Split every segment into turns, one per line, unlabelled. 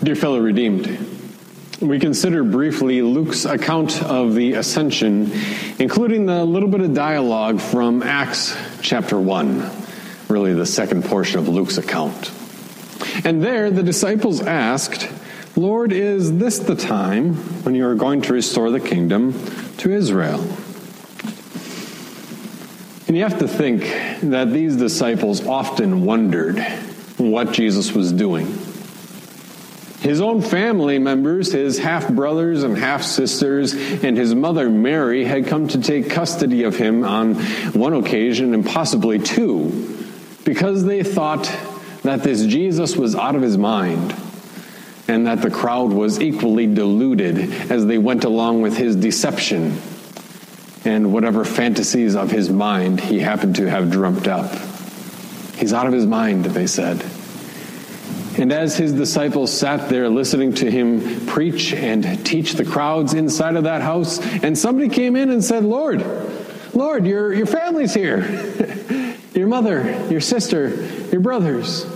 Dear fellow redeemed, we consider briefly Luke's account of the ascension, including the little bit of dialogue from Acts chapter 1, really the second portion of Luke's account. And there the disciples asked, "Lord, is this the time when you are going to restore the kingdom to Israel?" And you have to think that these disciples often wondered what Jesus was doing. His own family members, his half-brothers and half-sisters, and his mother Mary had come to take custody of him on one occasion and possibly two, because they thought that this Jesus was out of his mind and that the crowd was equally deluded as they went along with his deception and whatever fantasies of his mind he happened to have dreamt up. He's out of his mind, they said. And as his disciples sat there listening to him preach and teach the crowds inside of that house, and somebody came in and said, Lord, your family's here. Your mother, your sister, your brothers.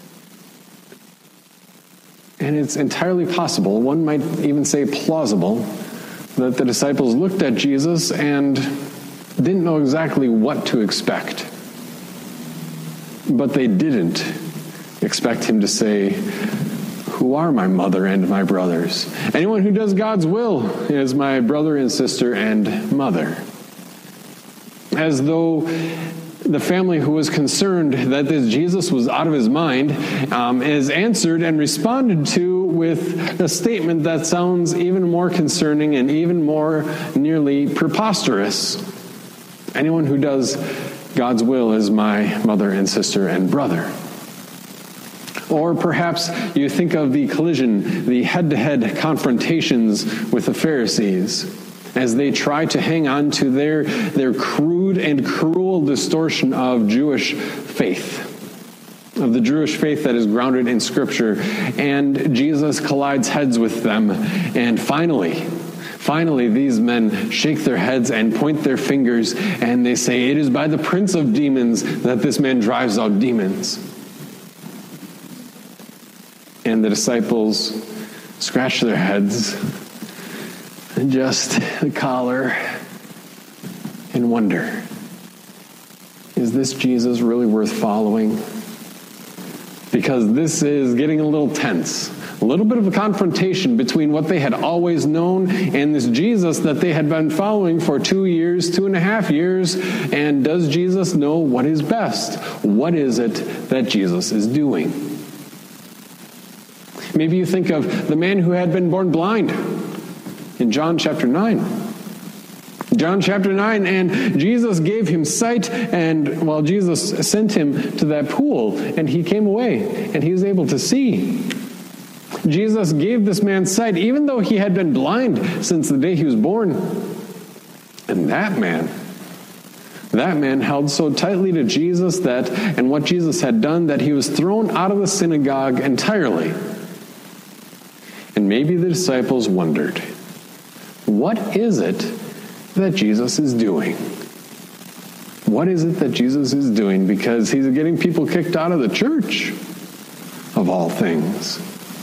And it's entirely possible, one might even say plausible, that the disciples looked at Jesus and didn't know exactly what to expect. But they didn't expect him to say, "Who are my mother and my brothers? Anyone who does God's will is my brother and sister and mother." As though the family who was concerned that this Jesus was out of his mind is answered and responded to with a statement that sounds even more concerning and even more nearly preposterous. Anyone who does God's will is my mother and sister and brother. Or perhaps you think of the collision, the head-to-head confrontations with the Pharisees as they try to hang on to their crude and cruel distortion of Jewish faith, of the Jewish faith that is grounded in Scripture. And Jesus collides heads with them. And finally, these men shake their heads and point their fingers, and they say, "It is by the prince of demons that this man drives out demons." And the disciples scratch their heads and just collar and wonder, is this Jesus really worth following? Because this is getting a little tense. A little bit of a confrontation between what they had always known and this Jesus that they had been following for 2.5 years. And does Jesus know what is best? What is it that Jesus is doing? Maybe you think of the man who had been born blind in John chapter 9. John chapter 9, and Jesus gave him sight, and Jesus sent him to that pool, and he came away, and he was able to see. Jesus gave this man sight, even though he had been blind since the day he was born. And that man held so tightly to Jesus and what Jesus had done, that he was thrown out of the synagogue entirely. And maybe the disciples wondered, what is it that Jesus is doing? What is it that Jesus is doing? Because he's getting people kicked out of the church, of all things.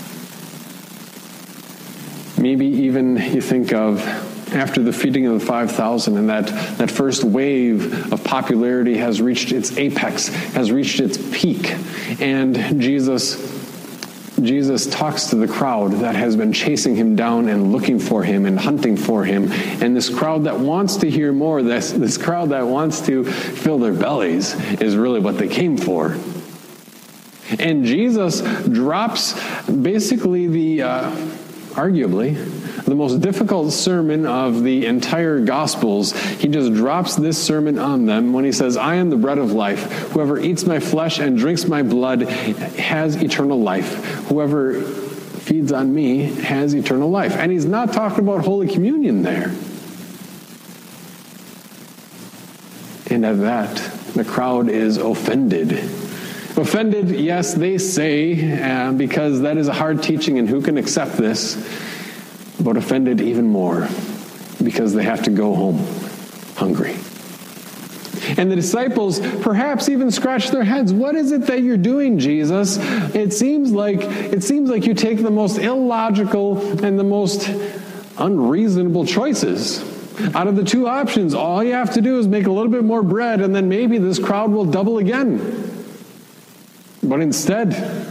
Maybe even you think of after the feeding of the 5,000 and that first wave of popularity has reached its apex, has reached its peak, and Jesus talks to the crowd that has been chasing him down and looking for him and hunting for him. And this crowd that wants to hear more, this crowd that wants to fill their bellies, is really what they came for. And Jesus drops basically arguably the most difficult sermon of the entire Gospels. He just drops this sermon on them when he says, "I am the bread of life. Whoever eats my flesh and drinks my blood has eternal life. Whoever feeds on me has eternal life." And he's not talking about Holy Communion there. And at that, the crowd is offended. Offended, yes, they say, because that is a hard teaching and who can accept this? But offended even more because they have to go home hungry. And the disciples perhaps even scratch their heads. What is it that you're doing, Jesus? It seems like you take the most illogical and the most unreasonable choices. Out of the two options, all you have to do is make a little bit more bread, and then maybe this crowd will double again. But instead,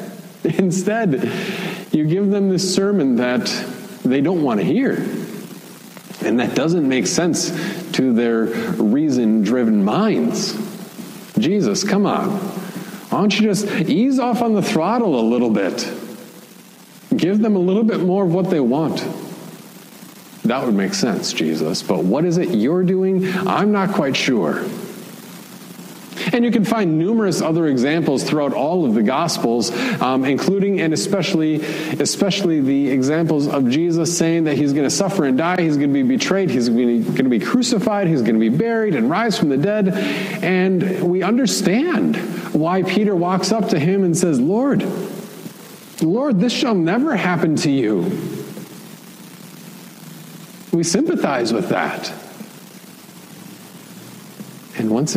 you give them this sermon that they don't want to hear. And that doesn't make sense to their reason-driven minds. Jesus, come on. Why don't you just ease off on the throttle a little bit? Give them a little bit more of what they want. That would make sense, Jesus. But what is it you're doing? I'm not quite sure. And you can find numerous other examples throughout all of the Gospels, including and especially the examples of Jesus saying that he's going to suffer and die, he's going to be betrayed, he's going to be crucified, he's going to be buried and rise from the dead. And we understand why Peter walks up to him and says, Lord, this shall never happen to you. We sympathize with that. And once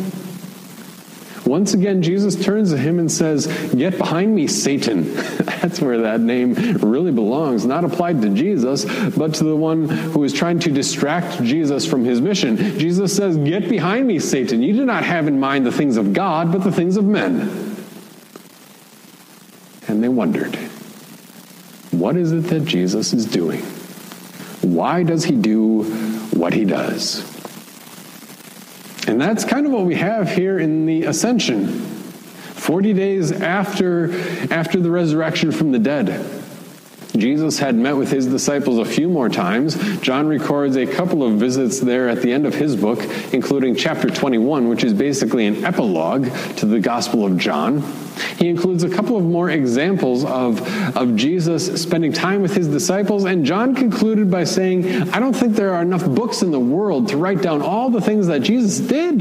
again, Jesus turns to him and says, get behind me, Satan. That's where that name really belongs. Not applied to Jesus, but to the one who is trying to distract Jesus from his mission. Jesus says, get behind me, Satan. You do not have in mind the things of God, but the things of men. And they wondered, what is it that Jesus is doing? Why does he do what he does? And that's kind of what we have here in the ascension. 40 days after the resurrection from the dead, Jesus had met with his disciples a few more times. John records a couple of visits there at the end of his book, including chapter 21, which is basically an epilogue to the Gospel of John. He includes a couple of more examples of Jesus spending time with his disciples, and John concluded by saying, I don't think there are enough books in the world to write down all the things that Jesus did.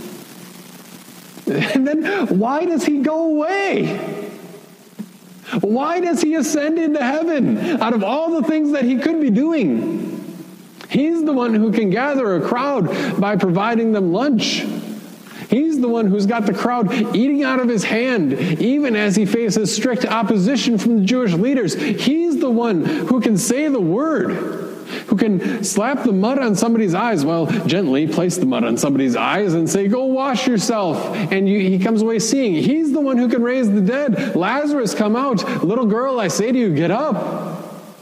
And then why does he go away? Why does he ascend into heaven out of all the things that he could be doing? He's the one who can gather a crowd by providing them lunch. He's the one who's got the crowd eating out of his hand, even as he faces strict opposition from the Jewish leaders. He's the one who can say the word, who can slap the mud on somebody's eyes, gently place the mud on somebody's eyes and say, go wash yourself. And he comes away seeing. He's the one who can raise the dead. Lazarus, come out. Little girl, I say to you, get up.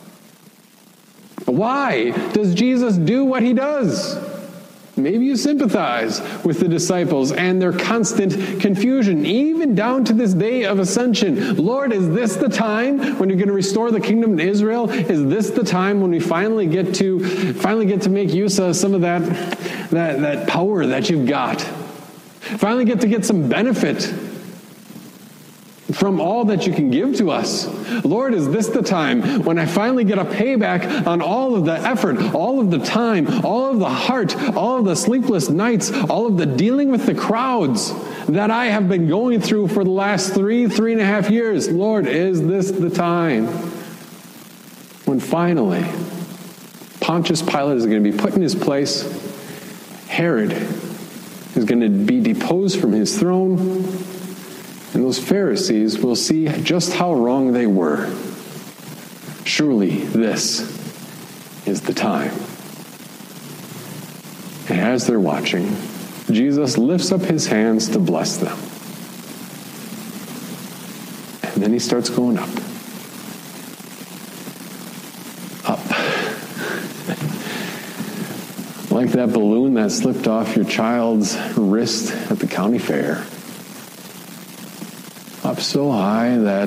Why does Jesus do what he does? Maybe you sympathize with the disciples and their constant confusion, even down to this day of ascension. Lord, is this the time when you're going to restore the kingdom to Israel? Is this the time when we finally get to make use of some of that power that you've got? Finally get some benefit from all that you can give to us. Lord, is this the time when I finally get a payback on all of the effort, all of the time, all of the heart, all of the sleepless nights, all of the dealing with the crowds that I have been going through for the last 3.5 years? Lord, is this the time when finally Pontius Pilate is going to be put in his place, Herod is going to be deposed from his throne, and those Pharisees will see just how wrong they were. Surely this is the time. And as they're watching, Jesus lifts up his hands to bless them. And then he starts going up. Up. Like that balloon that slipped off your child's wrist at the county fair. Up so high that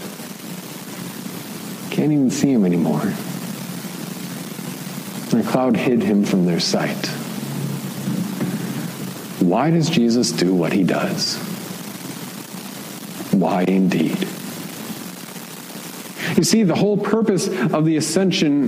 you can't even see him anymore. And a cloud hid him from their sight. Why does Jesus do what he does? Why indeed? You see, the whole purpose of the ascension,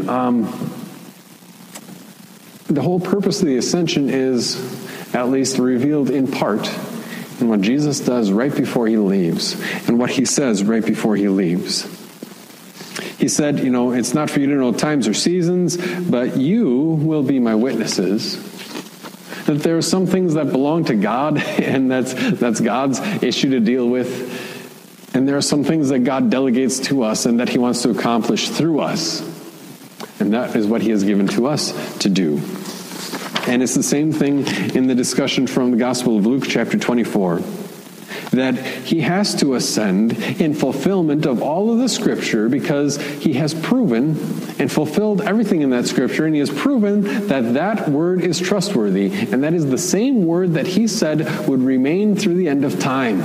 is at least revealed in part in what Jesus does right before he leaves, and what he says right before he leaves. He said, it's not for you to know times or seasons, but you will be my witnesses. That there are some things that belong to God, and that's God's issue to deal with. And there are some things that God delegates to us and that he wants to accomplish through us. And that is what he has given to us to do. And it's the same thing in the discussion from the Gospel of Luke chapter 24. That he has to ascend in fulfillment of all of the Scripture because he has proven and fulfilled everything in that Scripture, and he has proven that that word is trustworthy, and that is the same word that he said would remain through the end of time.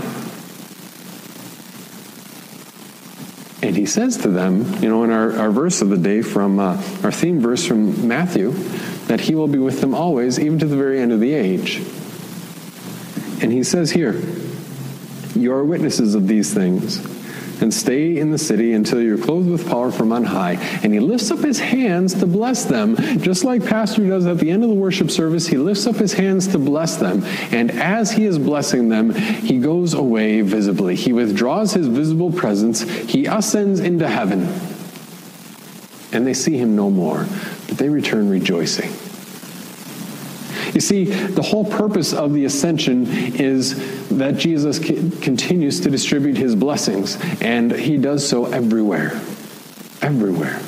And he says to them, in our verse of the day from our theme verse from Matthew, that he will be with them always, even to the very end of the age. And he says here, you are witnesses of these things, and stay in the city until you're clothed with power from on high. And he lifts up his hands to bless them, just like Pastor does at the end of the worship service. He lifts up his hands to bless them. And as he is blessing them, he goes away visibly. He withdraws his visible presence. He ascends into heaven. And they see him no more, but they return rejoicing. You see, the whole purpose of the ascension is that Jesus continues to distribute his blessings, and he does so everywhere. Everywhere.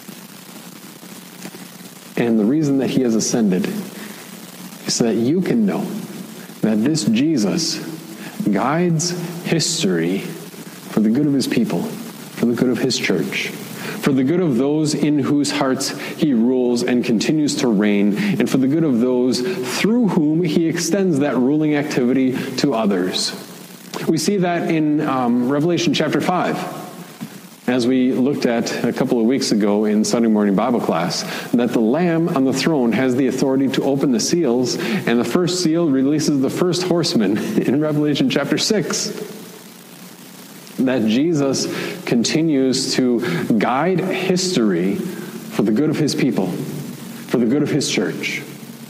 And the reason that he has ascended is so that you can know that this Jesus guides history for the good of his people, for the good of his church, for the good of those in whose hearts he rules and continues to reign, and for the good of those through whom he extends that ruling activity to others. We see that in Revelation chapter 5, as we looked at a couple of weeks ago in Sunday morning Bible class, that the Lamb on the throne has the authority to open the seals, and the first seal releases the first horseman in Revelation chapter 6. That Jesus continues to guide history for the good of his people, for the good of his church,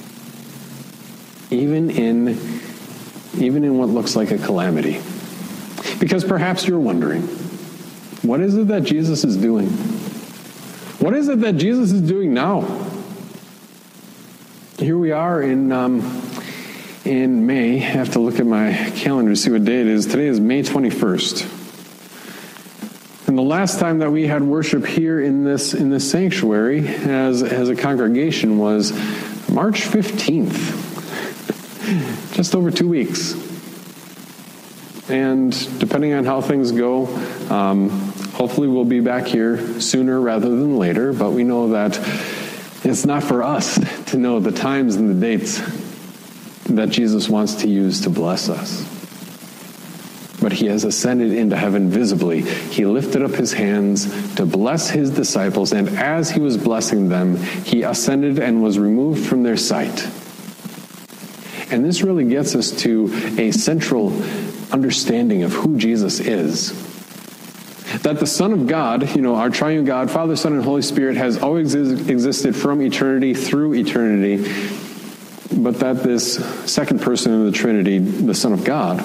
even in what looks like a calamity. Because perhaps you're wondering, what is it that Jesus is doing? What is it that Jesus is doing now? Here we are in May. I have to look at my calendar to see what day it is. Today is May 21st. And the last time that we had worship here in this sanctuary as a congregation was March 15th, just over 2 weeks. And depending on how things go, hopefully we'll be back here sooner rather than later, but we know that it's not for us to know the times and the dates that Jesus wants to use to bless us. But he has ascended into heaven visibly. He lifted up his hands to bless his disciples, and as he was blessing them, he ascended and was removed from their sight. And this really gets us to a central understanding of who Jesus is. That the Son of God, our triune God, Father, Son, and Holy Spirit, has always existed from eternity through eternity, but that this second person of the Trinity, the Son of God,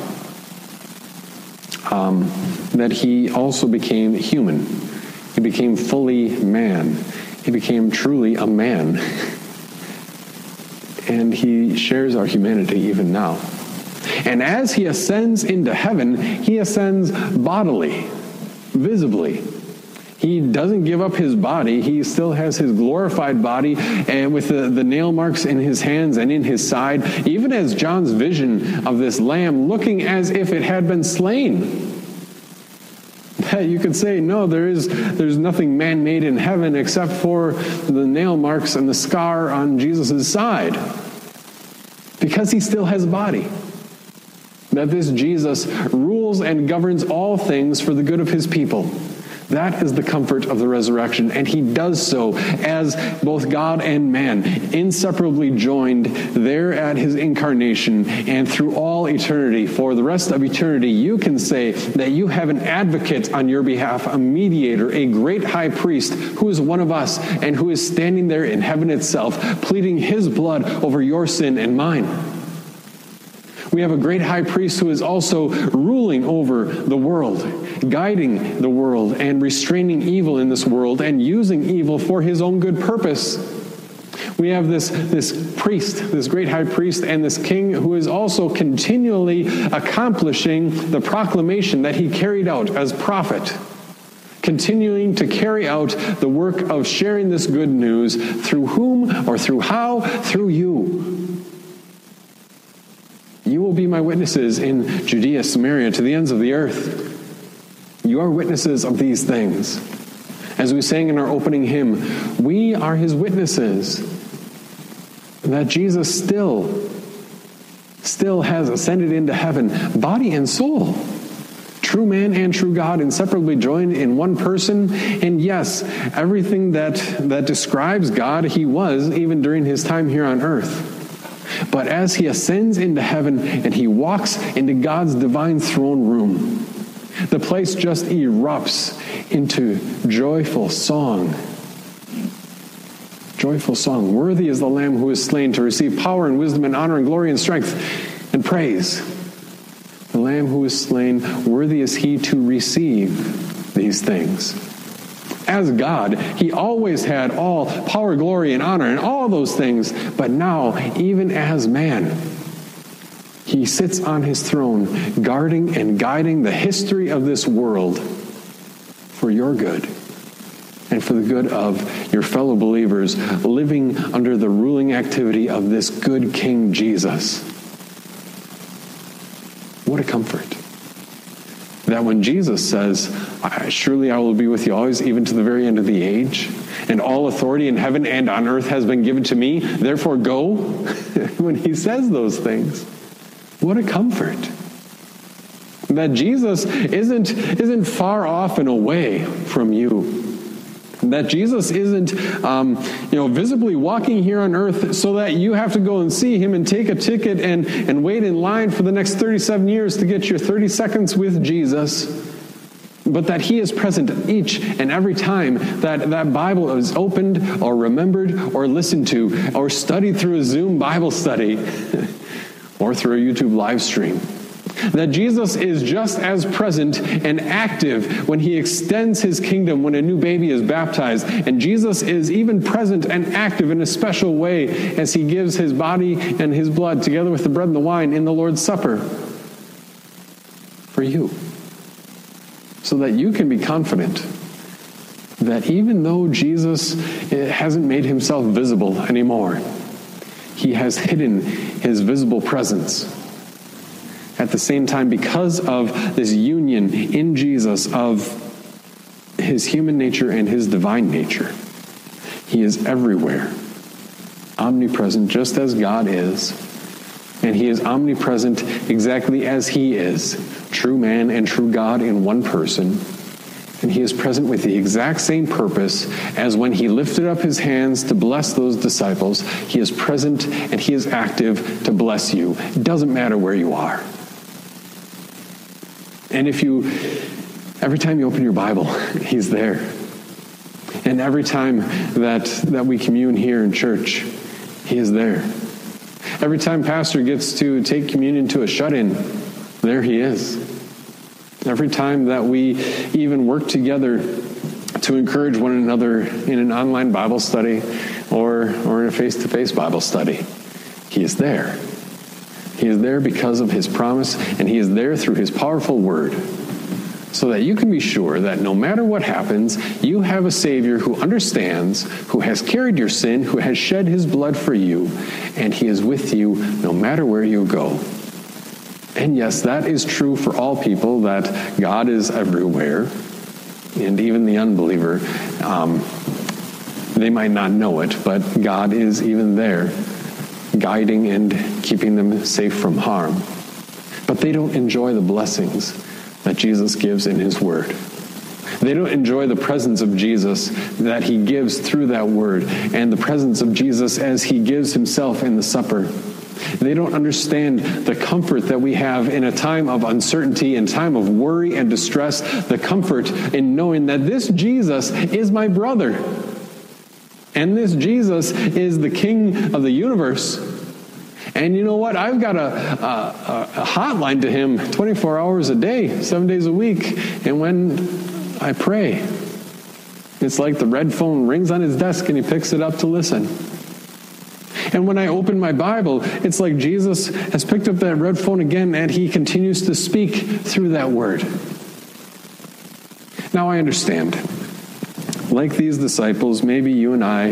that he also became human. He became fully man. He became truly a man. And he shares our humanity even now. And as he ascends into heaven, he ascends bodily, visibly. He doesn't give up his body. He still has his glorified body, and with the nail marks in his hands and in his side, even as John's vision of this lamb looking as if it had been slain. You could say, no, there's nothing man-made in heaven except for the nail marks and the scar on Jesus' side. Because he still has a body. That this Jesus rules and governs all things for the good of his people. That is the comfort of the resurrection, and he does so as both God and man, inseparably joined there at his incarnation and through all eternity. For the rest of eternity, you can say that you have an advocate on your behalf, a mediator, a great high priest who is one of us and who is standing there in heaven itself, pleading his blood over your sin and mine. We have a great high priest who is also ruling over the world, guiding the world, and restraining evil in this world, and using evil for his own good purpose. We have this priest, this great high priest, and this king who is also continually accomplishing the proclamation that he carried out as prophet, continuing to carry out the work of sharing this good news through whom or through how? Through you. You will be my witnesses in Judea, Samaria, to the ends of the earth. You are witnesses of these things. As we sang in our opening hymn, we are his witnesses that Jesus still has ascended into heaven, body and soul. True man and true God, inseparably joined in one person. And yes, everything that describes God, he was even during his time here on earth. But as he ascends into heaven and he walks into God's divine throne room, the place just erupts into joyful song. Joyful song. Worthy is the Lamb who is slain to receive power and wisdom and honor and glory and strength and praise. The Lamb who is slain, worthy is he to receive these things. As God, he always had all power, glory, and honor and all those things. But now, even as man, he sits on his throne, guarding and guiding the history of this world for your good and for the good of your fellow believers, living under the ruling activity of this good King Jesus. What a comfort. That when Jesus says, surely I will be with you always, even to the very end of the age, and all authority in heaven and on earth has been given to me, therefore go. When he says those things, what a comfort. That Jesus isn't far off and away from you. That Jesus isn't, visibly walking here on earth so that you have to go and see him and take a ticket and wait in line for the next 37 years to get your 30 seconds with Jesus. But that he is present each and every time that Bible is opened or remembered or listened to or studied through a Zoom Bible study or through a YouTube live stream. That Jesus is just as present and active when he extends his kingdom when a new baby is baptized. And Jesus is even present and active in a special way as he gives his body and his blood together with the bread and the wine in the Lord's Supper for you. So that you can be confident that even though Jesus hasn't made himself visible anymore, he has hidden his visible presence. At the same time, because of this union in Jesus of his human nature and his divine nature, he is everywhere, omnipresent, just as God is. And he is omnipresent exactly as he is, true man and true God in one person. And he is present with the exact same purpose as when he lifted up his hands to bless those disciples. He is present and he is active to bless you. It doesn't matter where you are. And every time you open your Bible, he's there. And every time that we commune here in church, he is there. Every time pastor gets to take communion to a shut-in, there he is. Every time that we even work together to encourage one another in an online Bible study or in a face-to-face Bible study, he is there. He is there because of his promise, and he is there through his powerful word, so that you can be sure that no matter what happens, you have a Savior who understands, who has carried your sin, who has shed his blood for you, and he is with you no matter where you go. And yes, that is true for all people, that God is everywhere, and even the unbeliever, they might not know it, but God is even there, guiding and keeping them safe from harm. But they don't enjoy the blessings that Jesus gives in his word. They don't enjoy the presence of Jesus that he gives through that word, and the presence of Jesus as he gives himself in the supper. They don't understand the comfort that we have in a time of uncertainty, in time of worry and distress, the comfort in knowing that this Jesus is my brother. And this Jesus is the King of the universe. And you know what? I've got a hotline to him 24 hours a day, 7 days a week. And when I pray, it's like the red phone rings on his desk and he picks it up to listen. And when I open my Bible, it's like Jesus has picked up that red phone again, and he continues to speak through that word. Now I understand. Like these disciples, maybe you and I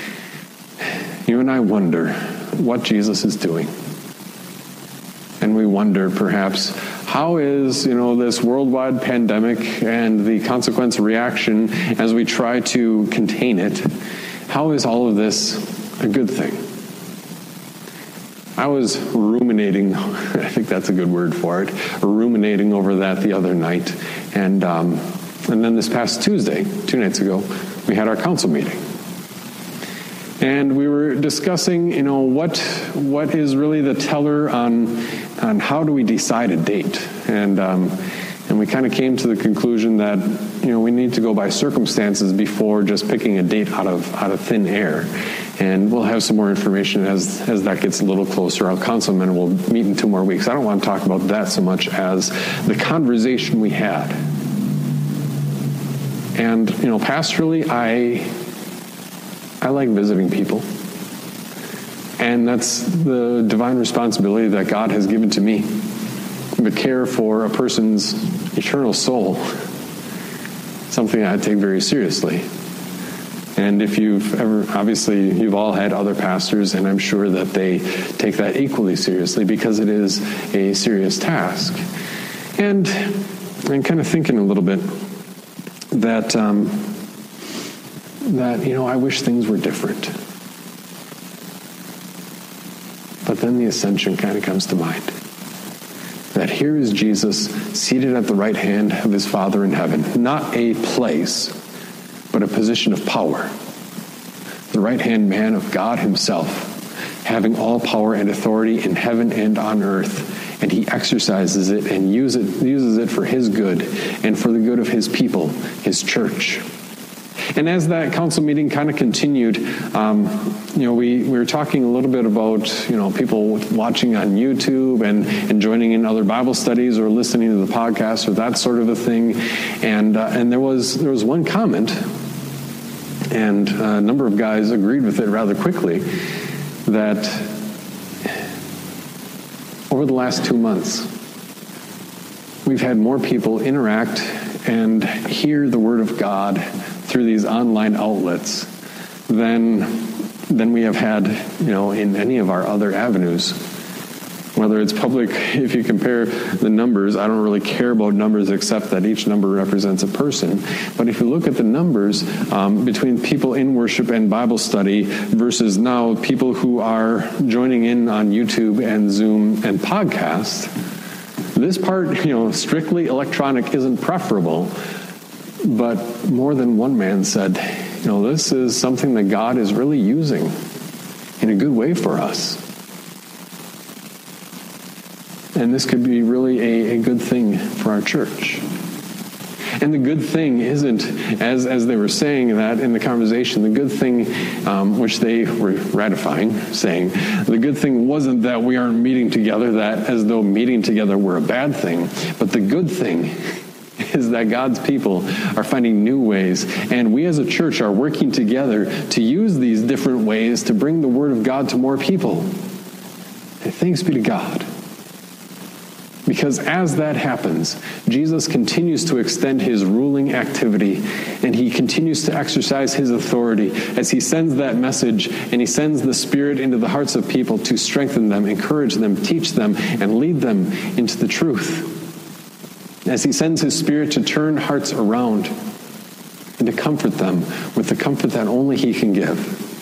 wonder what Jesus is doing. And we wonder, perhaps, how is, this worldwide pandemic and the consequence reaction as we try to contain it, how is all of this a good thing? I was ruminating, I think that's a good word for it, ruminating over that the other night. And then this past Tuesday, 2 nights ago, we had our council meeting. And we were discussing, what is really the teller on how do we decide a date. And we kind of came to the conclusion that, we need to go by circumstances before just picking a date out of thin air. And we'll have some more information as that gets a little closer. Our councilmen will meet in 2 more weeks. I don't want to talk about that so much as the conversation we had. And, pastorally, I like visiting people. And that's the divine responsibility that God has given to me. The care for a person's eternal soul, something I take very seriously. And if you've all had other pastors, and I'm sure that they take that equally seriously because it is a serious task. And I'm kind of thinking a little bit that I wish things were different. But then the ascension kind of comes to mind. That here is Jesus seated at the right hand of his Father in heaven. Not a place, but a position of power. The right-hand man of God himself, having all power and authority in heaven and on earth. And he exercises it and uses it for his good and for the good of his people, his church. And as that council meeting kind of continued, we were talking a little bit about, people watching on YouTube and joining in other Bible studies or listening to the podcast or that sort of a thing. And there was one comment, and a number of guys agreed with it rather quickly, that over the last 2 months, we've had more people interact and hear the Word of God through these online outlets than we have had, in any of our other avenues. Whether it's public, if you compare the numbers, I don't really care about numbers except that each number represents a person. But if you look at the numbers between people in worship and Bible study versus now people who are joining in on YouTube and Zoom and podcast, this part, strictly electronic isn't preferable. But more than one man said, this is something that God is really using in a good way for us. And this could be really a good thing for our church. And the good thing isn't, as they were saying that in the conversation, the good thing, which they were ratifying, saying, the good thing wasn't that we aren't meeting together, that as though meeting together were a bad thing, but the good thing is that God's people are finding new ways, and we as a church are working together to use these different ways to bring the Word of God to more people. And thanks be to God. Because as that happens, Jesus continues to extend his ruling activity, and he continues to exercise his authority as he sends that message, and he sends the Spirit into the hearts of people to strengthen them, encourage them, teach them, and lead them into the truth. As he sends his Spirit to turn hearts around and to comfort them with the comfort that only he can give.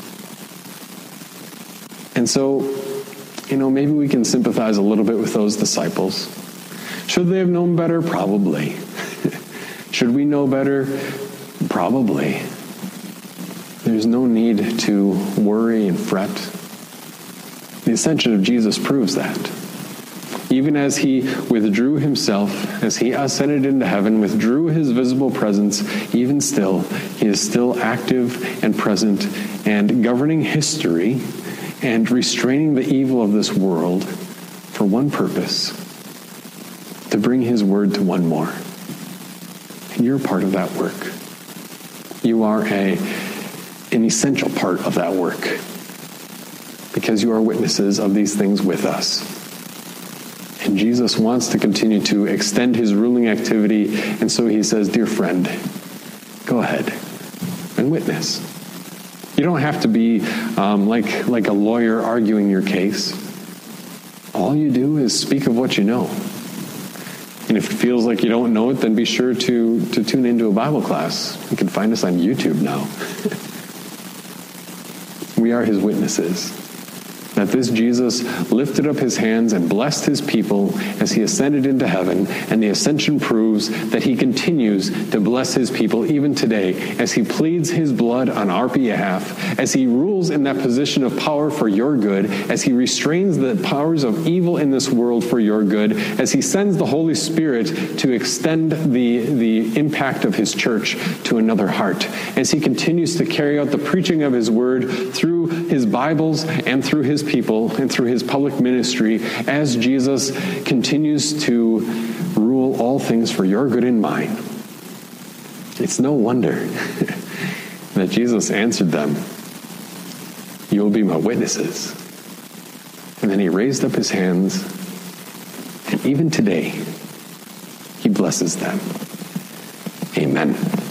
And so, maybe we can sympathize a little bit with those disciples. Should they have known better? Probably. Should we know better? Probably. There's no need to worry and fret. The ascension of Jesus proves that. Even as he withdrew himself, as he ascended into heaven, withdrew his visible presence, even still, he is still active and present and governing history and restraining the evil of this world for one purpose, to bring his word to one more. And you're part of that work. You are an essential part of that work. because you are witnesses of these things with us. And Jesus wants to continue to extend his ruling activity, and so he says, dear friend, go ahead and witness. You don't have to be like a lawyer arguing your case. All you do is speak of what you know. And if it feels like you don't know it, then be sure to tune into a Bible class. You can find us on YouTube now. We are his witnesses. That this Jesus lifted up his hands and blessed his people as he ascended into heaven, and the ascension proves that he continues to bless his people even today as he pleads his blood on our behalf, as he rules in that position of power for your good, as he restrains the powers of evil in this world for your good, as he sends the Holy Spirit to extend the impact of his church to another heart, as he continues to carry out the preaching of his word through his Bibles and through his people and through his public ministry, as Jesus continues to rule all things for your good and mine. It's no wonder that Jesus answered them, you will be my witnesses. And then he raised up his hands, and even today, he blesses them. Amen.